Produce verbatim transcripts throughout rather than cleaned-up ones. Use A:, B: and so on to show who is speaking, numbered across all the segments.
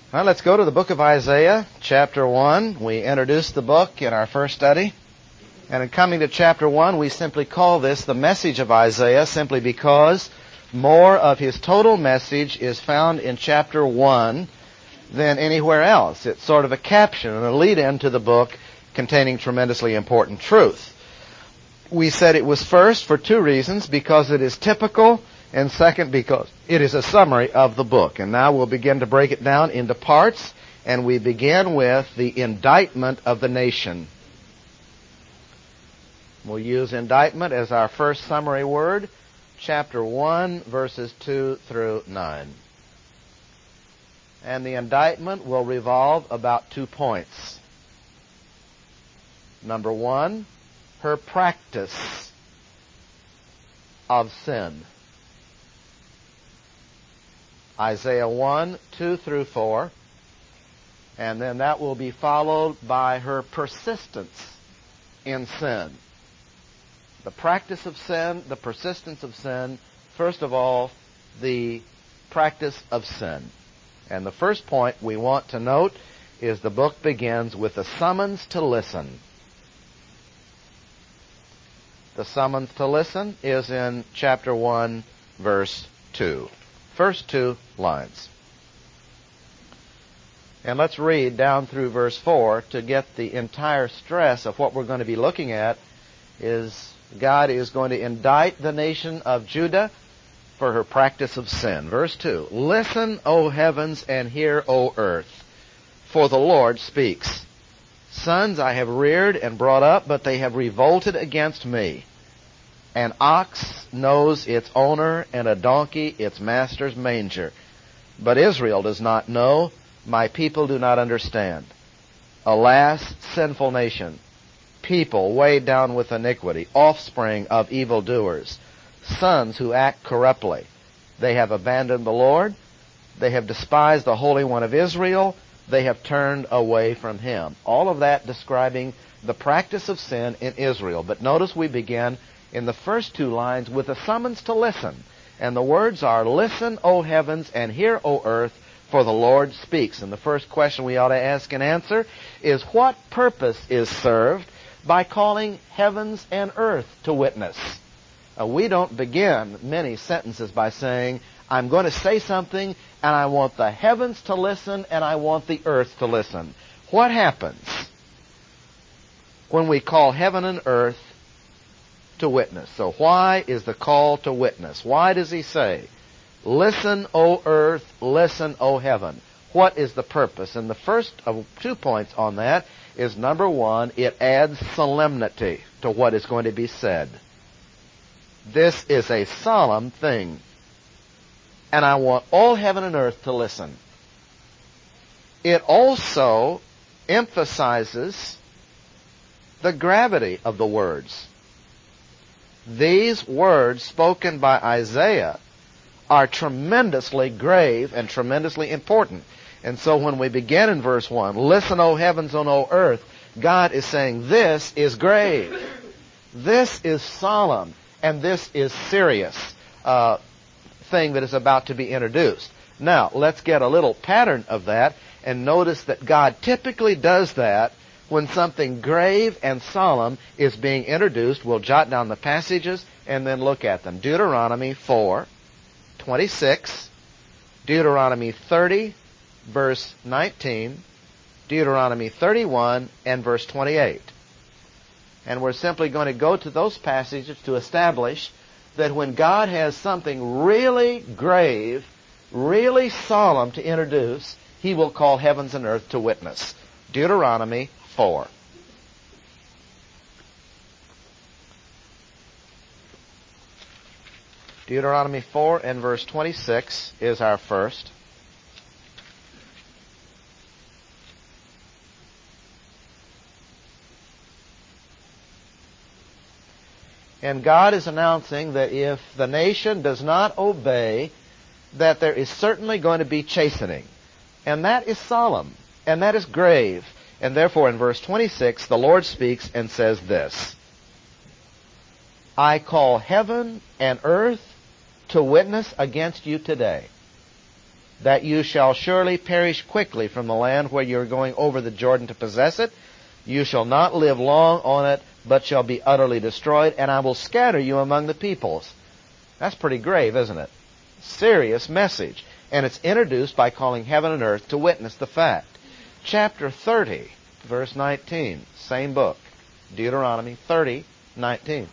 A: Well, let's go to the book of Isaiah, chapter one. We introduced the book in our first study. And in coming to chapter one, we simply call this the message of Isaiah simply because more of his total message is found in chapter one than anywhere else. It's sort of a caption and a lead-in to the book containing tremendously important truth. We said it was first for two reasons, because it is typical, and second, because it is a summary of the book. And now we'll begin to break it down into parts, and we begin with the indictment of the nation. We'll use indictment as our first summary word, chapter one, verses two through nine. And the indictment will revolve about two points. Number one, her practice of sin. Isaiah one, two through four. And then that will be followed by her persistence in sin. The practice of sin, the persistence of sin. First of all, the practice of sin. And the first point we want to note is the book begins with a summons to listen. The summons to listen is in chapter one, verse two. First two lines. And let's read down through verse four to get the entire stress of what we're going to be looking at. Is God is going to indict the nation of Judah for her practice of sin. Verse two, "Listen, O heavens, and hear, O earth, for the Lord speaks. Sons I have reared and brought up, but they have revolted against me. An ox knows its owner, and a donkey its master's manger. But Israel does not know, my people do not understand. Alas, sinful nation, people weighed down with iniquity, offspring of evildoers, sons who act corruptly. They have abandoned the Lord, they have despised the Holy One of Israel, they have turned away from Him." All of that describing the practice of sin in Israel. But notice we begin in the first two lines with a summons to listen. And the words are, "Listen, O heavens, and hear, O earth, for the Lord speaks." And the first question we ought to ask and answer is, what purpose is served by calling heavens and earth to witness? Uh, we don't begin many sentences by saying, I'm going to say something, and I want the heavens to listen, and I want the earth to listen. What happens when we call heaven and earth to witness? So why is the call to witness? Why does he say, "Listen, O earth, listen, O heaven"? What is the purpose? And the first of two points on that is, number one, it adds solemnity to what is going to be said. This is a solemn thing, and I want all heaven and earth to listen. It also emphasizes the gravity of the words. These words spoken by Isaiah are tremendously grave and tremendously important. And so when we begin in verse one, "Listen, O heavens, and O earth," God is saying this is grave. This is solemn, and this is serious uh, thing that is about to be introduced. Now, let's get a little pattern of that and notice that God typically does that when something grave and solemn is being introduced. We'll jot down the passages and then look at them. Deuteronomy four, twenty-six, Deuteronomy thirty, verse nineteen, Deuteronomy thirty-one, and verse twenty-eight. And we're simply going to go to those passages to establish that when God has something really grave, really solemn to introduce, He will call heavens and earth to witness. Deuteronomy four. Deuteronomy four and verse twenty-six is our first. And God is announcing that if the nation does not obey, that there is certainly going to be chastening. And that is solemn, and that is grave. And therefore in verse twenty-six, the Lord speaks and says this, "I call heaven and earth to witness against you today." that you shall surely perish quickly from the land where you are going over the Jordan to possess it. You shall not live long on it, but shall be utterly destroyed, and I will scatter you among the peoples. That's pretty grave, isn't it? Serious message. And it's introduced by calling heaven and earth to witness the fact. Chapter thirty, verse nineteen, same book, Deuteronomy thirty, nineteen.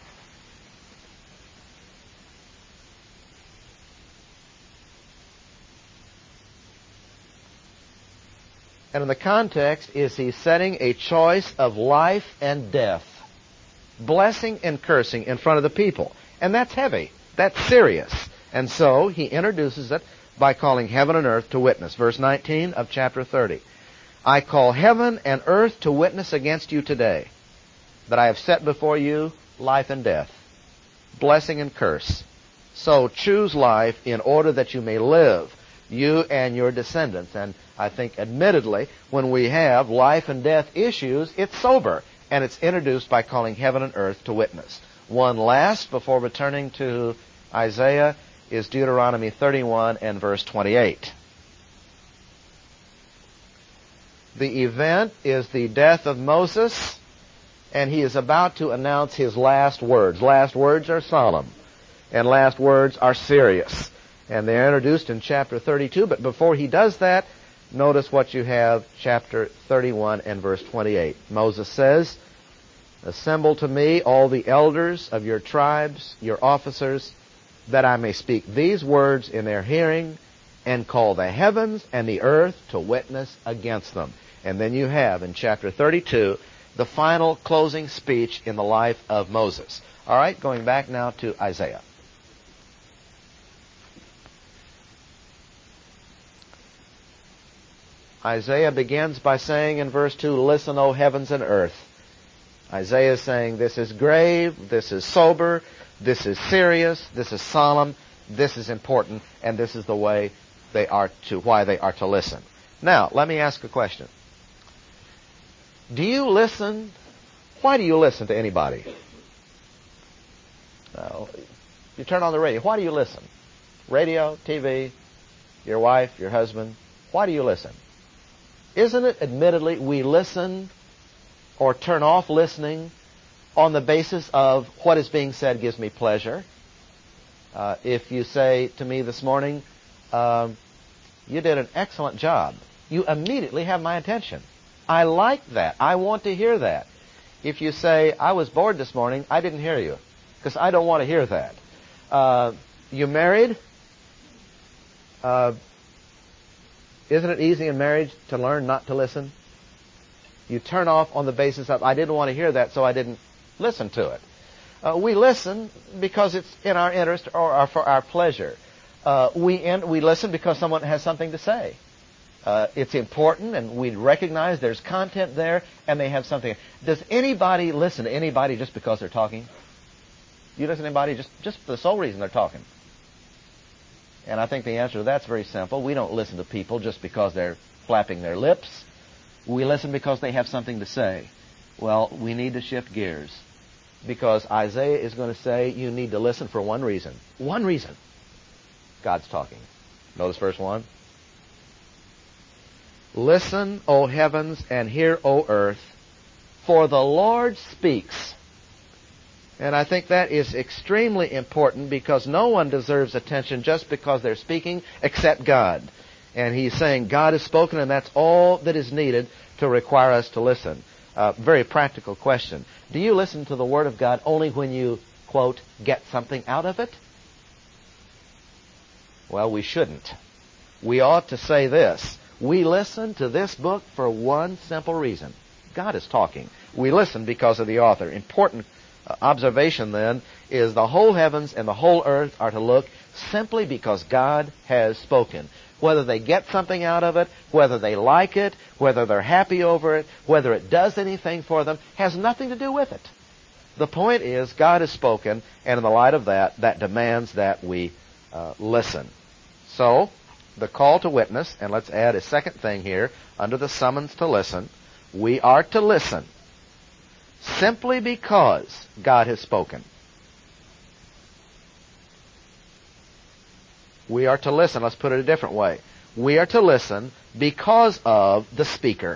A: And in the context is he setting a choice of life and death, blessing and cursing in front of the people. And that's heavy. That's serious. And so he introduces it by calling heaven and earth to witness. Verse nineteen of chapter thirty. I call heaven and earth to witness against you today, that I have set before you life and death, blessing and curse. So choose life in order that you may live, you and your descendants. And I think, admittedly, when we have life and death issues, it's sober, and it's introduced by calling heaven and earth to witness. One last, before returning to Isaiah, is Deuteronomy thirty-one and verse twenty-eight. The event is the death of Moses, and he is about to announce his last words. Last words are solemn, and last words are serious. And they're introduced in chapter thirty-two, but before he does that, notice what you have, chapter thirty-one and verse twenty-eight. Moses says, assemble to me all the elders of your tribes, your officers, that I may speak these words in their hearing, and call the heavens and the earth to witness against them. And then you have, in chapter thirty-two, the final closing speech in the life of Moses. All right, going back now to Isaiah. Isaiah begins by saying in verse two, listen, O heavens and earth. Isaiah is saying this is grave, this is sober, this is serious, this is solemn, this is important, and this is the way they are to, why they are to listen. Now, let me ask a question. Do you listen? Why do you listen to anybody? Now, you turn on the radio. Why do you listen? Radio, T V, your wife, your husband. Why do you listen? Isn't it, admittedly, we listen or turn off listening on the basis of what is being said gives me pleasure? Uh, if you say to me this morning, um, you did an excellent job, you immediately have my attention. I like that. I want to hear that. If you say, I was bored this morning, I didn't hear you, because I don't want to hear that. Uh, you married? Uh, isn't it easy in marriage to learn not to listen? You turn off on the basis of, I didn't want to hear that, so I didn't listen to it. Uh, we listen because it's in our interest or, or for our pleasure. Uh, we, in, we listen because someone has something to say. Uh, it's important, and we recognize there's content there, and they have something. Does anybody listen to anybody just because they're talking? You listen to anybody just, just for the sole reason they're talking? And I think the answer to that's very simple. We don't listen to people just because they're flapping their lips. We listen because they have something to say. Well, we need to shift gears, because Isaiah is going to say you need to listen for one reason. One reason. God's talking. Notice verse one. Listen, O heavens, and hear, O earth, for the Lord speaks. And I think that is extremely important, because no one deserves attention just because they're speaking except God. And he's saying God has spoken, and that's all that is needed to require us to listen. Uh, very practical question. Do you listen to the Word of God only when you, quote, get something out of it? Well, we shouldn't. We ought to say this. We listen to this book for one simple reason. God is talking. We listen because of the author. Important uh, observation, then, is the whole heavens and the whole earth are to look simply because God has spoken. Whether they get something out of it, whether they like it, whether they're happy over it, whether it does anything for them, has nothing to do with it. The point is, God has spoken, and in the light of that, that demands that we uh, listen. So, the call to witness, and let's add a second thing here, under the summons to listen, we are to listen simply because God has spoken. We are to listen. Let's put it a different way. We are to listen because of the speaker.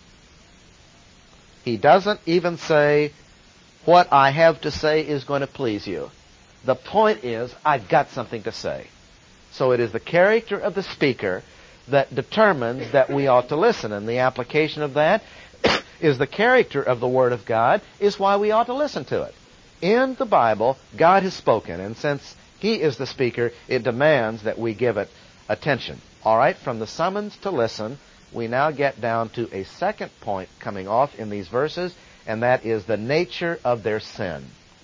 A: He doesn't even say, what I have to say is going to please you. The point is, I've got something to say. So it is the character of the speaker that determines that we ought to listen. And the application of that is the character of the Word of God is why we ought to listen to it. In the Bible, God has spoken, and since He is the speaker, it demands that we give it attention. All right, from the summons to listen, we now get down to a second point coming off in these verses, and that is the nature of their sin.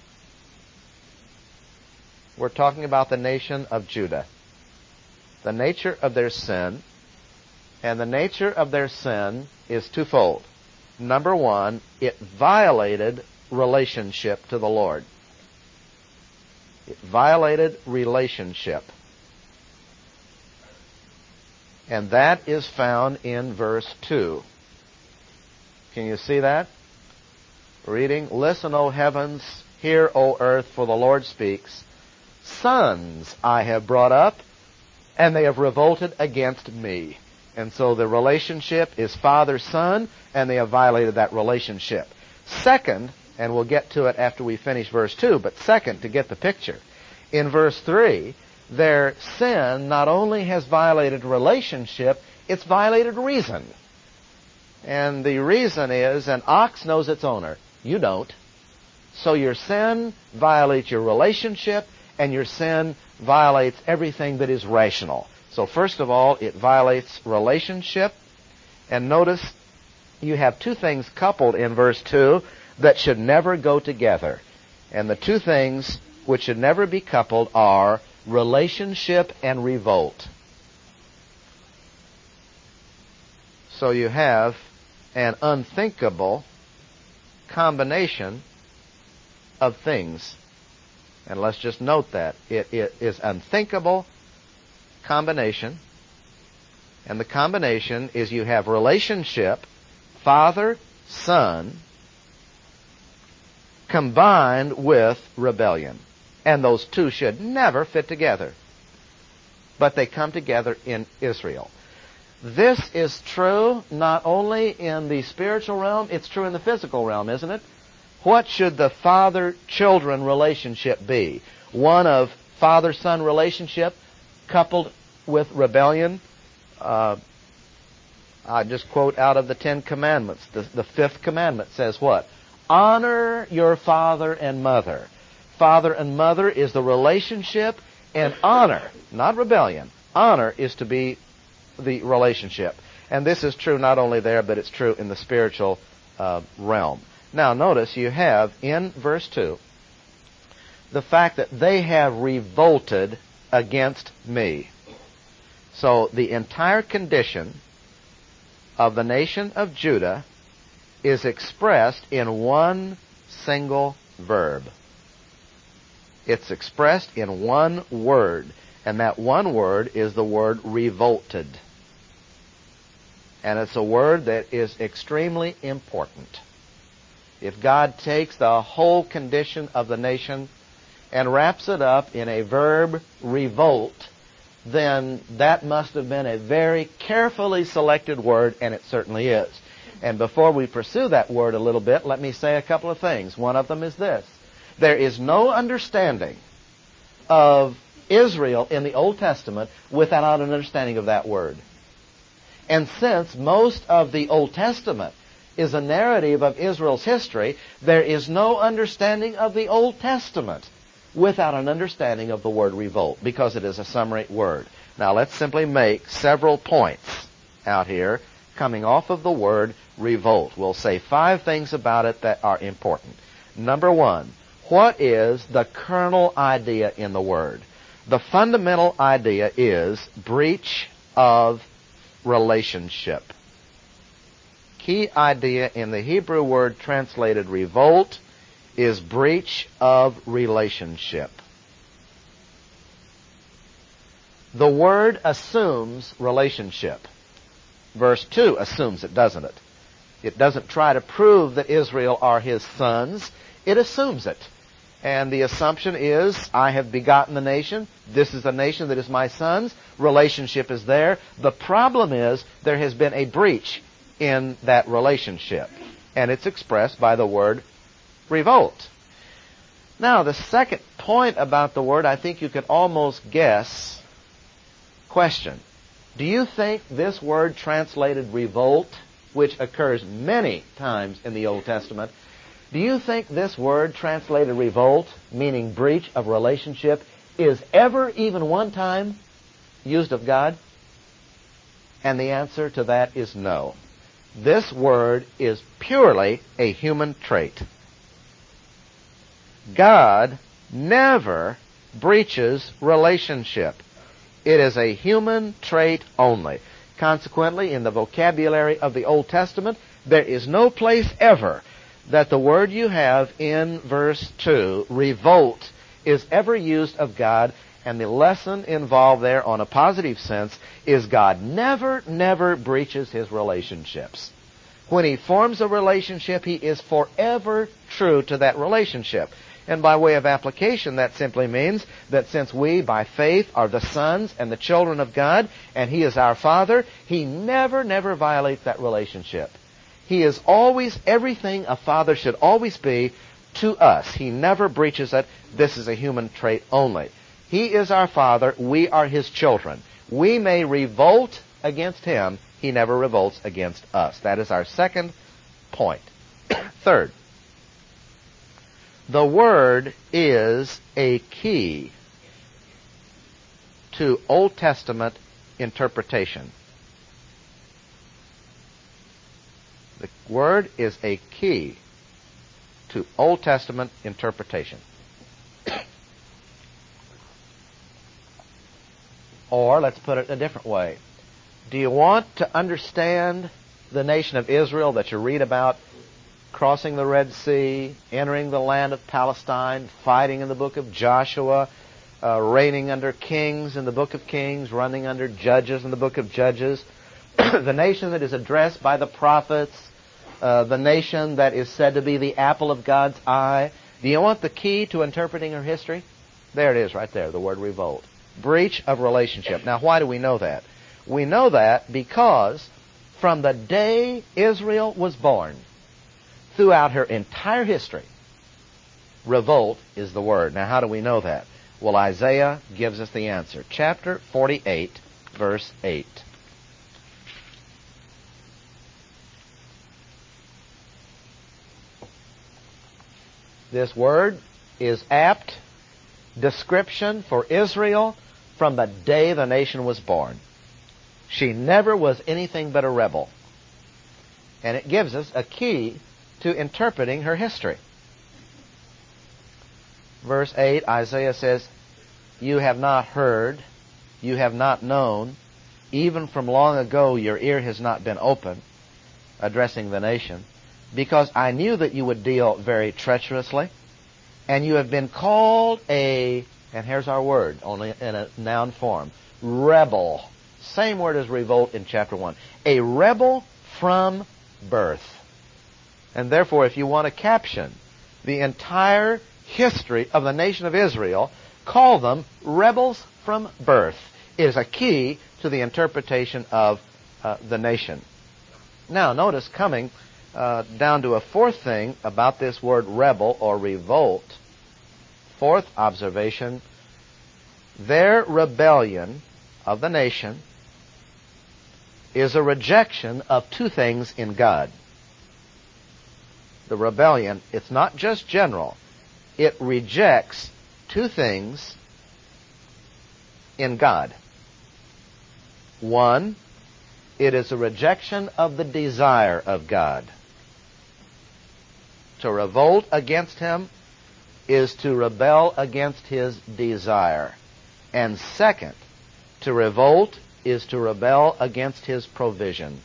A: We're talking about the nation of Judah. The nature of their sin, and the nature of their sin is twofold. Number one, it violated relationship to the Lord. It violated relationship. And that is found in verse two. Can you see that? Reading, listen, O heavens, hear, O earth, for the Lord speaks. Sons I have brought up, and they have revolted against me. And so the relationship is father-son, and they have violated that relationship. Second, and we'll get to it after we finish verse two, but second, to get the picture, in verse three, their sin not only has violated relationship, it's violated reason. And the reason is, an ox knows its owner. You don't. So your sin violates your relationship, and your sin violates everything that is rational. So first of all, it violates relationship. And notice you have two things coupled in verse two that should never go together. And the two things which should never be coupled are relationship and revolt. So you have an unthinkable combination of things. And let's just note that. It, it is unthinkable combination. And the combination is you have relationship, father, son, combined with rebellion. And those two should never fit together. But they come together in Israel. This is true not only in the spiritual realm, it's true in the physical realm, isn't it? What should the father-children relationship be? One of father-son relationship coupled with rebellion. Uh, I just quote out of the Ten Commandments. The, the fifth commandment says what? Honor your father and mother. Father and mother is the relationship, and honor, not rebellion, honor is to be the relationship. And this is true not only there, but it's true in the spiritual uh, realm. Now notice you have in verse two the fact that they have revolted against me. So the entire condition of the nation of Judah is expressed in one single verb. It's expressed in one word, and that one word is the word revolted. And it's a word that is extremely important. If God takes the whole condition of the nation and wraps it up in a verb, revolt, then that must have been a very carefully selected word, and it certainly is. And before we pursue that word a little bit, let me say a couple of things. One of them is this. There is no understanding of Israel in the Old Testament without an understanding of that word. And since most of the Old Testament is a narrative of Israel's history, there is no understanding of the Old Testament without an understanding of the word revolt, because it is a summary word. Now let's simply make several points out here coming off of the word revolt. We'll say five things about it that are important. Number one, what is the kernel idea in the word? The fundamental idea is breach of relationship. Key idea in the Hebrew word translated revolt is breach of relationship. The word assumes relationship. Verse two assumes it, doesn't it? It doesn't try to prove that Israel are his sons. It assumes it. And the assumption is, I have begotten the nation. This is the nation that is my son's. Relationship is there. The problem is, there has been a breach in that relationship. And it's expressed by the word revolt. Now, the second point about the word, I think you could almost guess. Question. Do you think this word translated revolt, which occurs many times in the Old Testament, do you think this word translated revolt, meaning breach of relationship, is ever even one time used of God? And the answer to that is no. This word is purely a human trait. God never breaches relationship. It is a human trait only. Consequently, in the vocabulary of the Old Testament, there is no place ever that the word you have in verse two, revolt, is ever used of God, and the lesson involved there on a positive sense is God never, never breaches His relationships. When He forms a relationship, He is forever true to that relationship. And by way of application, that simply means that since we, by faith, are the sons and the children of God, and He is our Father, He never, never violates that relationship. He is always everything a father should always be to us. He never breaches it. This is a human trait only. He is our Father. We are His children. We may revolt against Him. He never revolts against us. That is our second point. Third, the word is a key to Old Testament interpretation. The word is a key to Old Testament interpretation. Or, let's put it a different way. Do you want to understand the nation of Israel that you read about crossing the Red Sea, entering the land of Palestine, fighting in the book of Joshua, uh, reigning under kings in the book of Kings, running under judges in the book of Judges, the nation that is addressed by the prophets, uh, the nation that is said to be the apple of God's eye? Do you want the key to interpreting her history? There it is right there, the word revolt. Breach of relationship. Now, why do we know that? We know that because from the day Israel was born, throughout her entire history, revolt is the word. Now, how do we know that? Well, Isaiah gives us the answer. Chapter forty-eight, verse eight. This word is apt description for Israel from the day the nation was born. She never was anything but a rebel. And it gives us a key to interpreting her history. Verse eight, Isaiah says, "You have not heard, you have not known, even from long ago your ear has not been open," addressing the nation, "because I knew that you would deal very treacherously, and you have been called a," and here's our word, only in a noun form, rebel. Same word as revolt in chapter one. A rebel from birth. And therefore, if you want to caption the entire history of the nation of Israel, call them rebels from birth. It is a key to the interpretation of uh, the nation. Now, notice coming uh, down to a fourth thing about this word rebel or revolt. Fourth observation, their rebellion of the nation is a rejection of two things in God. The rebellion, it's not just general. It rejects two things in God. One, it is a rejection of the desire of God. To revolt against Him is to rebel against His desire. And second, to revolt is to rebel against His provision.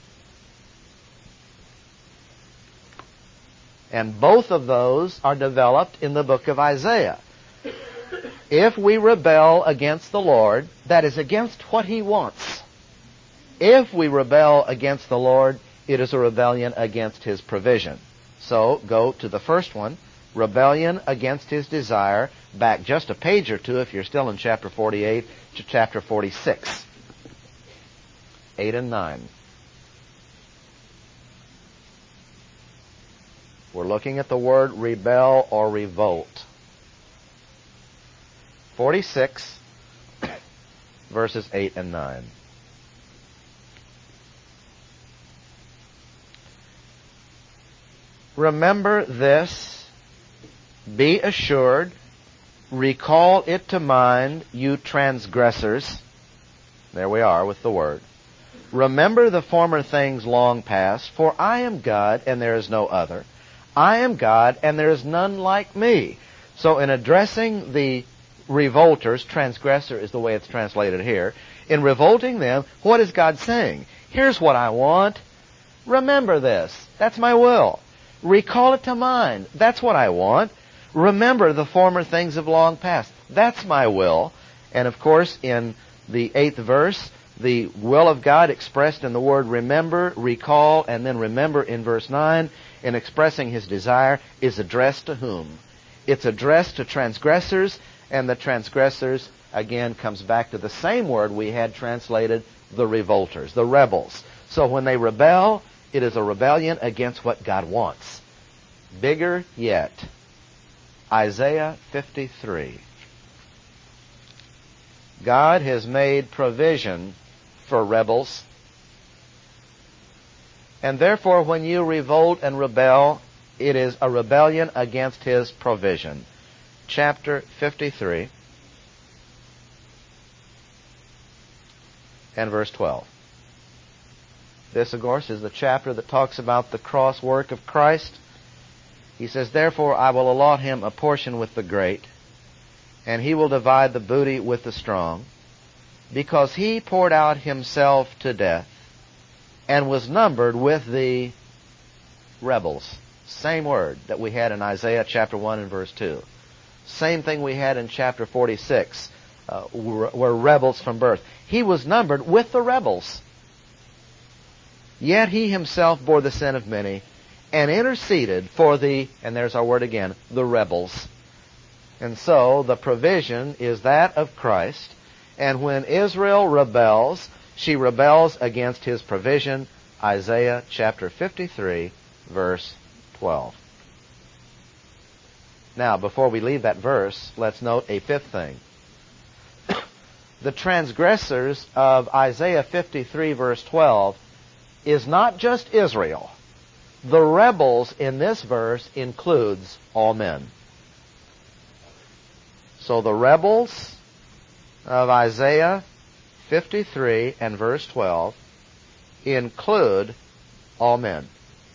A: And both of those are developed in the book of Isaiah. If we rebel against the Lord, that is against what He wants. If we rebel against the Lord, it is a rebellion against His provision. So, go to the first one, rebellion against his desire. Back just a page or two if you're still in chapter forty-eight to chapter forty-six. eight and nine. We're looking at the word rebel or revolt. forty-six, verses eight and nine. Remember this, be assured, recall it to mind, you transgressors. There we are with the word. Remember the former things long past, for I am God and there is no other. I am God and there is none like me. So in addressing the revolters, transgressor is the way it's translated here, in revolting them, what is God saying? Here's what I want. Remember this. That's my will. Recall it to mind. That's what I want. Remember the former things of long past. That's my will. And of course, in the eighth verse, the will of God expressed in the word remember, recall, and then remember in verse nine, in expressing his desire, is addressed to whom? It's addressed to transgressors, and the transgressors, again, comes back to the same word we had translated, the revolters, the rebels. So when they rebel, it is a rebellion against what God wants. Bigger yet, Isaiah fifty-three. God has made provision for rebels. And therefore, when you revolt and rebel, it is a rebellion against his provision. Chapter fifty-three and verse twelve. This, of course, is the chapter that talks about the cross work of Christ. He says, therefore I will allot him a portion with the great, and he will divide the booty with the strong, because he poured out himself to death, and was numbered with the rebels. Same word that we had in Isaiah chapter one and verse two. Same thing we had in chapter forty-six, uh, were rebels from birth. He was numbered with the rebels. Yet he himself bore the sin of many, and interceded for the, and there's our word again, the rebels. And so the provision is that of Christ, and when Israel rebels, she rebels against his provision. Isaiah chapter fifty-three, verse twelve. Now, before we leave that verse, let's note a fifth thing. The transgressors of Isaiah fifty-three, verse twelve, is not just Israel. The rebels in this verse includes all men. So the rebels of Isaiah fifty-three and verse twelve include all men.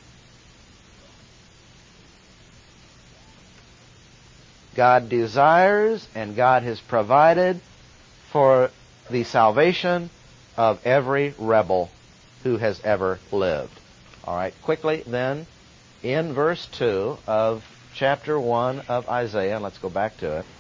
A: God desires and God has provided for the salvation of every rebel who has ever lived. All right, quickly then, in verse two of chapter one of Isaiah, let's go back to it.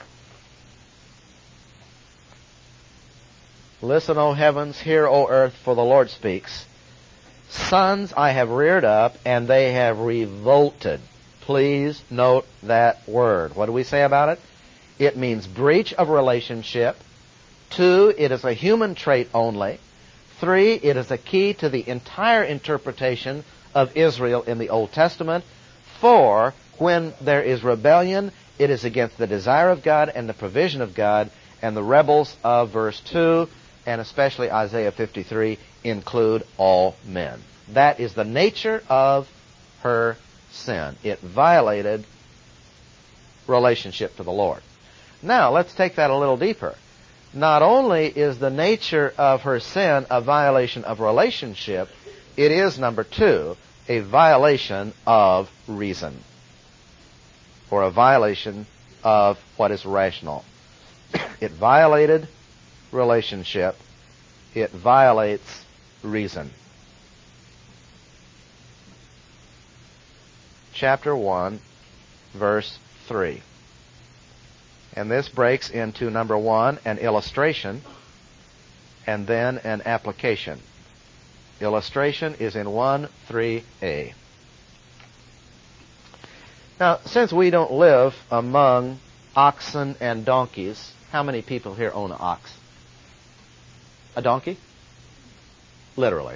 A: Listen, O heavens, hear, O earth, for the Lord speaks. Sons I have reared up, and they have revolted. Please note that word. What do we say about it? It means breach of relationship. Two, it is a human trait only. Three, it is a key to the entire interpretation of Israel in the Old Testament. Four, when there is rebellion, it is against the desire of God and the provision of God, and the rebels of verse two, and especially Isaiah fifty-three, include all men. That is the nature of her sin. It violated relationship to the Lord. Now, let's take that a little deeper. Not only is the nature of her sin a violation of relationship, it is, number two, a violation of reason, or a violation of what is rational. It violated relationship. It violates reason. Chapter one, verse three. And this breaks into, number one, an illustration, and then an application. Illustration is in one three a. Now, since we don't live among oxen and donkeys, how many people here own an ox? A donkey? Literally.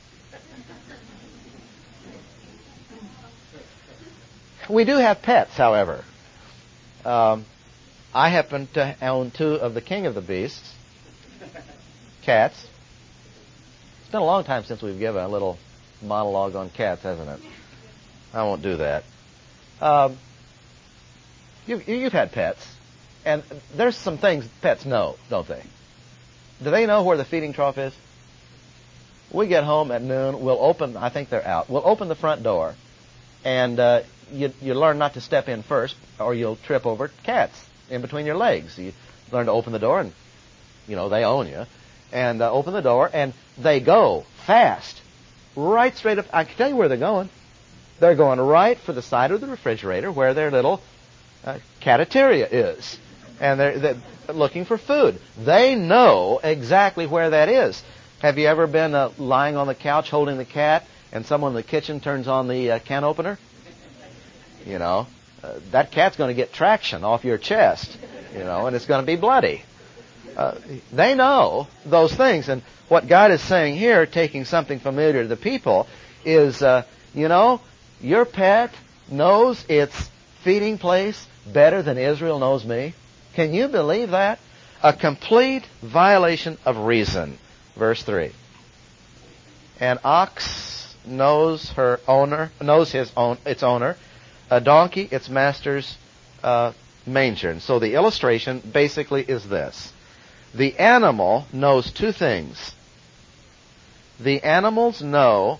A: We do have pets, however. Um, I happen to own two of the king of the beasts, cats. It's been a long time since we've given a little monologue on cats, hasn't it? I won't do that. Um, you've, you've had pets, and there's some things pets know, don't they? Do they know where the feeding trough is? We get home at noon, we'll open, I think they're out, we'll open the front door, and uh, you, you learn not to step in first, or you'll trip over cats in between your legs. You learn to open the door, and, you know, they own you, and uh, open the door, and they go fast, right straight up. I can tell you where they're going. They're going right for the side of the refrigerator where their little uh, cafeteria is. And they're, they're looking for food. They know exactly where that is. Have you ever been uh, lying on the couch holding the cat and someone in the kitchen turns on the uh, can opener? You know, uh, that cat's going to get traction off your chest, you know, and it's going to be bloody. Uh, they know those things. And what God is saying here, taking something familiar to the people, is, uh, you know, your pet knows its feeding place better than Israel knows me. Can you believe that? A complete violation of reason. Verse three. An ox knows her owner, knows his own, its owner. A donkey, its master's uh, manger. And so the illustration basically is this. The animal knows two things. The animals know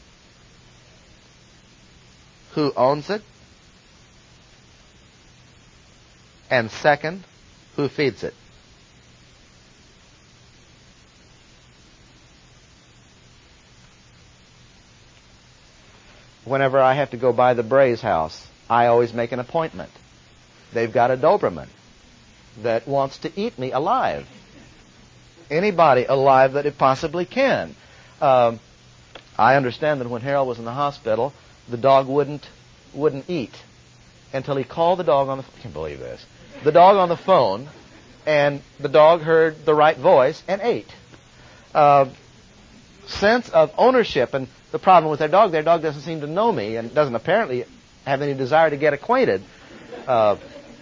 A: who owns it, and second, who feeds it. Whenever I have to go by the Bray's house, I always make an appointment. They've got a Doberman that wants to eat me alive. Anybody alive that it possibly can. Um, I understand that when Harold was in the hospital, the dog wouldn't wouldn't eat until he called the dog on the phone. I can't believe this. The dog on the phone, and the dog heard the right voice and ate. Uh, sense of ownership, and the problem with their dog, their dog doesn't seem to know me and doesn't apparently have any desire to get acquainted uh,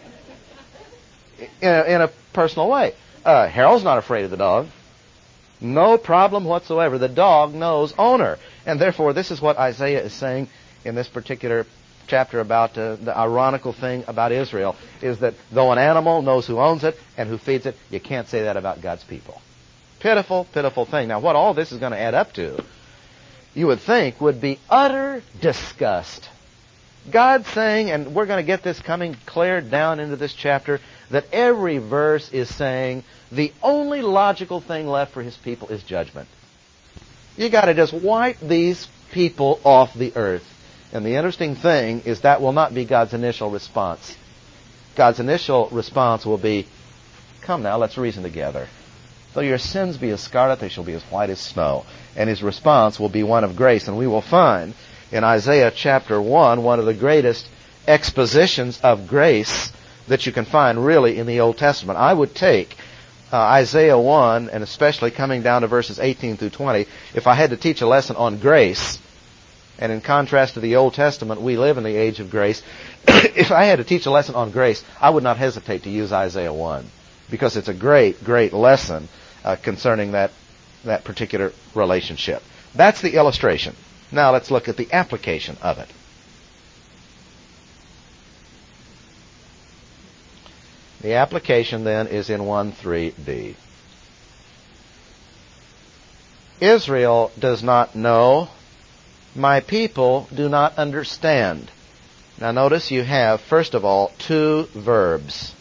A: in, a, in a personal way. Uh, Harold's not afraid of the dog. No problem whatsoever. The dog knows owner. And therefore, this is what Isaiah is saying in this particular chapter about uh, the ironical thing about Israel, is that though an animal knows who owns it and who feeds it, you can't say that about God's people. Pitiful, pitiful thing. Now, what all this is going to add up to, you would think, would be utter disgust. God saying, and we're going to get this coming clear down into this chapter, that every verse is saying the only logical thing left for His people is judgment. You got to just wipe these people off the earth. And the interesting thing is that will not be God's initial response. God's initial response will be, come now, let's reason together. Though your sins be as scarlet, they shall be as white as snow. And His response will be one of grace. And we will find in Isaiah chapter one one of the greatest expositions of grace that you can find really in the Old Testament. I would take uh, Isaiah one, and especially coming down to verses eighteen through twenty, if I had to teach a lesson on grace, and in contrast to the Old Testament, we live in the age of grace. If I had to teach a lesson on grace, I would not hesitate to use Isaiah one, because it's a great, great lesson uh, concerning that, that particular relationship. That's the illustration. Now let's look at the application of it. The application then is in one three b. Israel does not know. My people do not understand. Now notice you have, first of all, two verbs.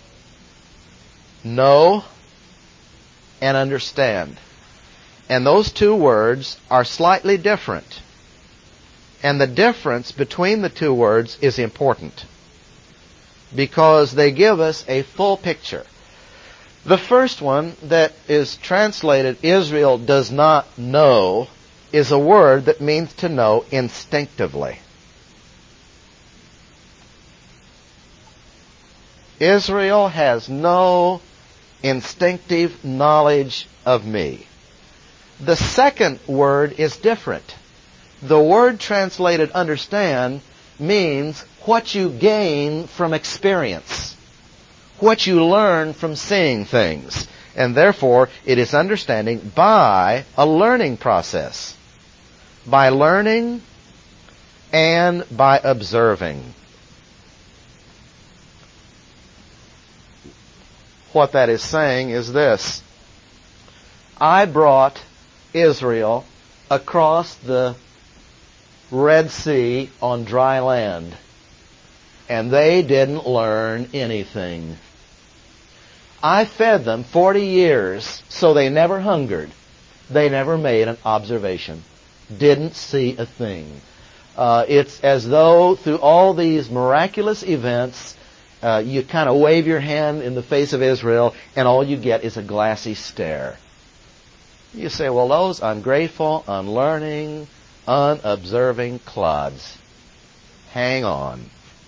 A: Know and understand. And those two words are slightly different. And the difference between the two words is important, because they give us a full picture. The first one that is translated, Israel does not know, is a word that means to know instinctively. Israel has no instinctive knowledge of me. The second word is different. The word translated understand means what you gain from experience, what you learn from seeing things. And therefore, it is understanding by a learning process. By learning and by observing. What that is saying is this. I brought Israel across the Red Sea on dry land, and they didn't learn anything. I fed them forty years, so they never hungered. They never made an observation. Didn't see a thing. Uh, it's as though through all these miraculous events, uh, you kind of wave your hand in the face of Israel, and all you get is a glassy stare. You say, well, those ungrateful, unlearning, unobserving clods. Hang on.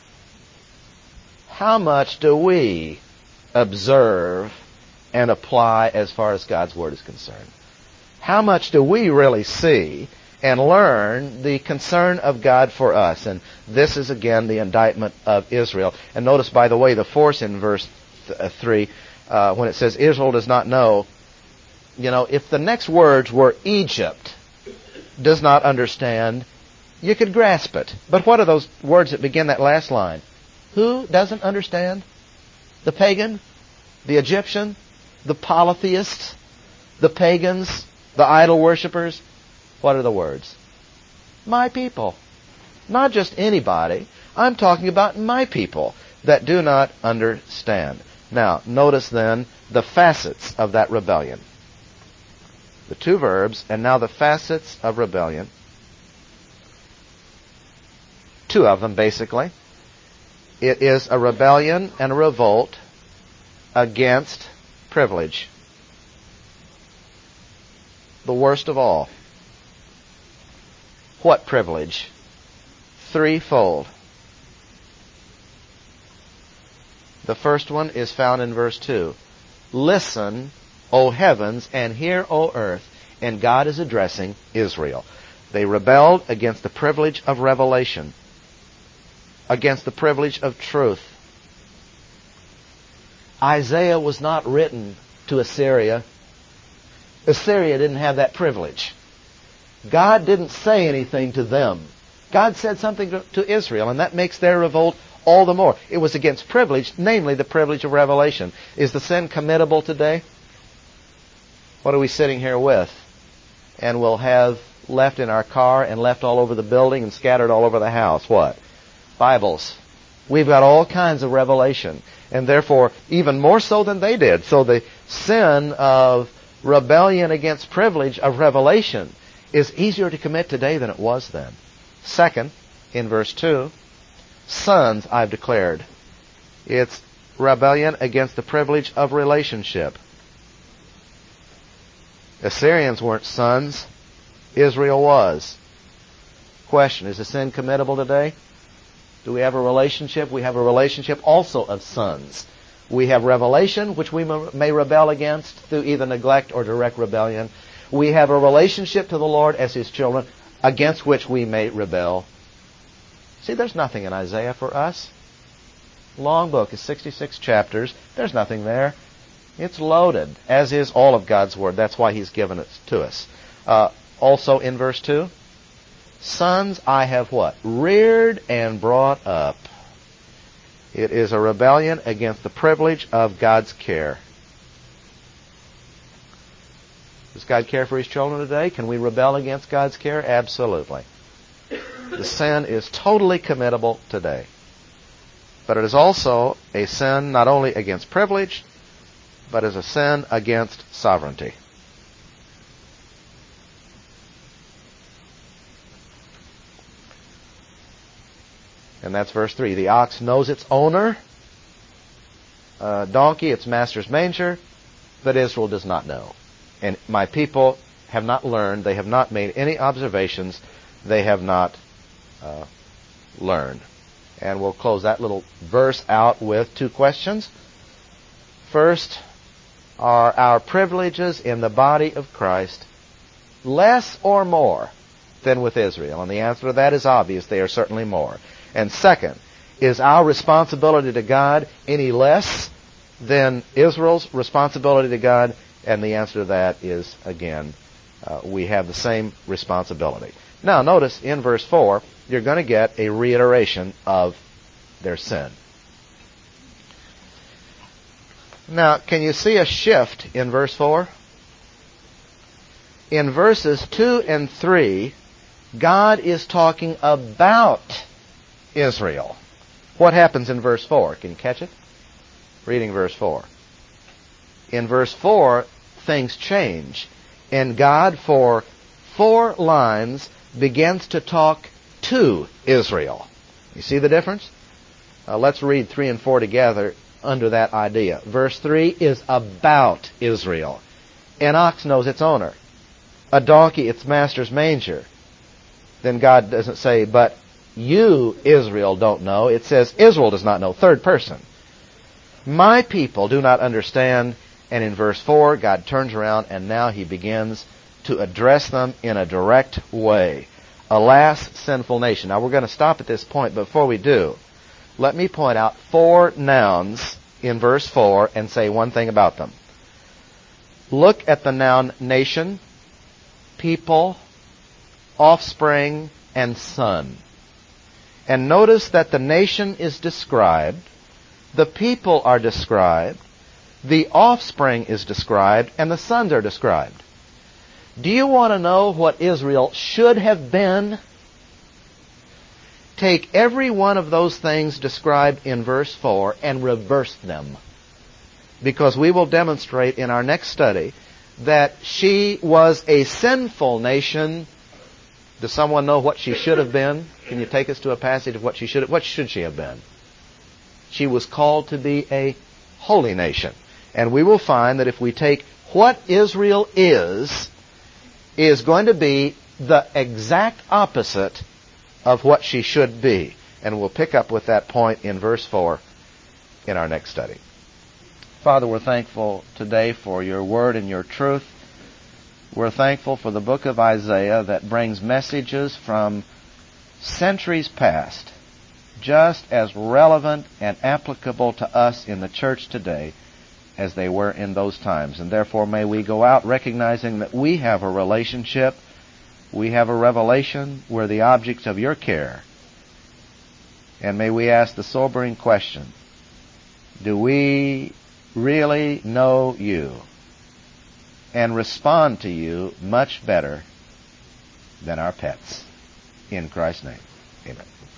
A: How much do we observe and apply as far as God's Word is concerned? How much do we really see and learn the concern of God for us? And this is again the indictment of Israel. And notice, by the way, the force in verse th- uh, three, uh, when it says Israel does not know, you know, if the next words were Egypt does not understand, you could grasp it. But what are those words that begin that last line? Who doesn't understand? The pagan, the Egyptian, the polytheists, the pagans, the idol worshippers. What are the words? My people. Not just anybody. I'm talking about my people that do not understand. Now, notice then the facets of that rebellion. The two verbs, and now the facets of rebellion. Two of them, basically. It is a rebellion and a revolt against privilege. The worst of all. What privilege? Threefold. The first one is found in verse two. Listen, O heavens, and hear, O earth. And God is addressing Israel. They rebelled against the privilege of revelation, against the privilege of truth. Isaiah was not written to Assyria. Assyria didn't have that privilege. God didn't say anything to them. God said something to, to Israel, and that makes their revolt all the more. It was against privilege, namely the privilege of revelation. Is the sin committable today? What are we sitting here with? And we'll have left in our car and left all over the building and scattered all over the house. What? Bibles. We've got all kinds of revelation. And therefore, even more so than they did. So the sin of rebellion against privilege of revelation is easier to commit today than it was then. Second, in verse two, sons I've declared. It's rebellion against the privilege of relationship. Assyrians weren't sons. Israel was. Question, is the sin committable today? Do we have a relationship? We have a relationship also of sons. We have revelation, which we may rebel against through either neglect or direct rebellion. We have a relationship to the Lord as His children, against which we may rebel. See, there's nothing in Isaiah for us. Long book is sixty-six chapters. There's nothing there. It's loaded, as is all of God's Word. That's why He's given it to us. Uh, also in verse two, sons I have what? Reared and brought up. It is a rebellion against the privilege of God's care. Does God care for His children today? Can we rebel against God's care? Absolutely. The sin is totally committable today. But it is also a sin not only against privilege, but as a sin against sovereignty. And that's verse three. The ox knows its owner, uh, donkey its master's manger, but Israel does not know. And my people have not learned, they have not made any observations, they have not uh, learned. And we'll close that little verse out with two questions. First, are our privileges in the body of Christ less or more than with Israel? And the answer to that is obvious. They are certainly more. And second, is our responsibility to God any less than Israel's responsibility to God? And the answer to that is, again, uh, we have the same responsibility. Now, notice in verse four, you're going to get a reiteration of their sin. Now, can you see a shift in verse four? In verses two and three, God is talking about Israel. What happens in verse four? Can you catch it? Reading verse four. In verse four, things change. And God, for four lines, begins to talk to Israel. You see the difference? Uh, let's read three and four together under that idea. Verse three is about Israel. An ox knows its owner. A donkey its master's manger. Then God doesn't say, but you, Israel, don't know. It says, Israel does not know. Third person. My people do not understand. And in verse four, God turns around and now He begins to address them in a direct way. Alas, sinful nation. Now we're going to stop at this point. Before we do, let me point out four nouns in verse four and say one thing about them. Look at the noun nation, people, offspring, and son. And notice that the nation is described, the people are described, the offspring is described, and the sons are described. Do you want to know what Israel should have been? Take every one of those things described in verse four and reverse them. Because we will demonstrate in our next study that she was a sinful nation. Does someone know what she should have been? Can you take us to a passage of what she should have, what should she have been? She was called to be a holy nation. And we will find that if we take what Israel is, is going to be the exact opposite of what she should be. And we'll pick up with that point in verse four in our next study. Father, we're thankful today for your word and your truth. We're thankful for the book of Isaiah that brings messages from centuries past, just as relevant and applicable to us in the church today as they were in those times. And therefore may we go out recognizing that we have a relationship, we have a revelation, we're the objects of your care. And may we ask the sobering question, do we really know you and respond to you much better than our pets? In Christ's name, amen.